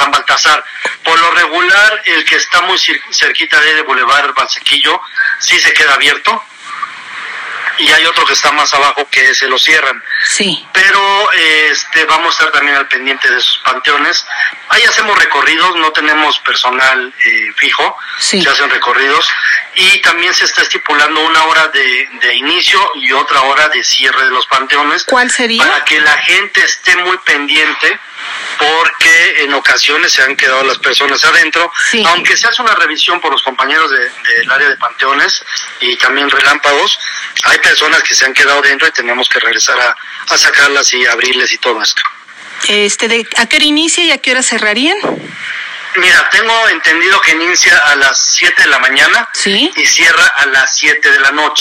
San Baltasar. Por lo regular, el que está muy cerquita de Boulevard Valsequillo, sí se queda abierto. Y hay otro que está más abajo que se lo cierran. Sí. Pero vamos a estar también al pendiente de esos panteones. Ahí hacemos recorridos, no tenemos personal fijo, sí. Se hacen recorridos. Y también se está estipulando una hora de inicio y otra hora de cierre de los panteones. ¿Cuál sería? Para que la gente esté muy pendiente, porque en ocasiones se han quedado las personas adentro, sí. Aunque se hace una revisión por los compañeros del área de panteones y también relámpagos, hay personas que se han quedado dentro y tenemos que regresar a sacarlas y abrirles y todo esto. ¿A qué hora inicia y a qué hora cerrarían? Mira, tengo entendido que inicia a las 7 de la mañana, ¿sí? Y cierra a las 7 de la noche.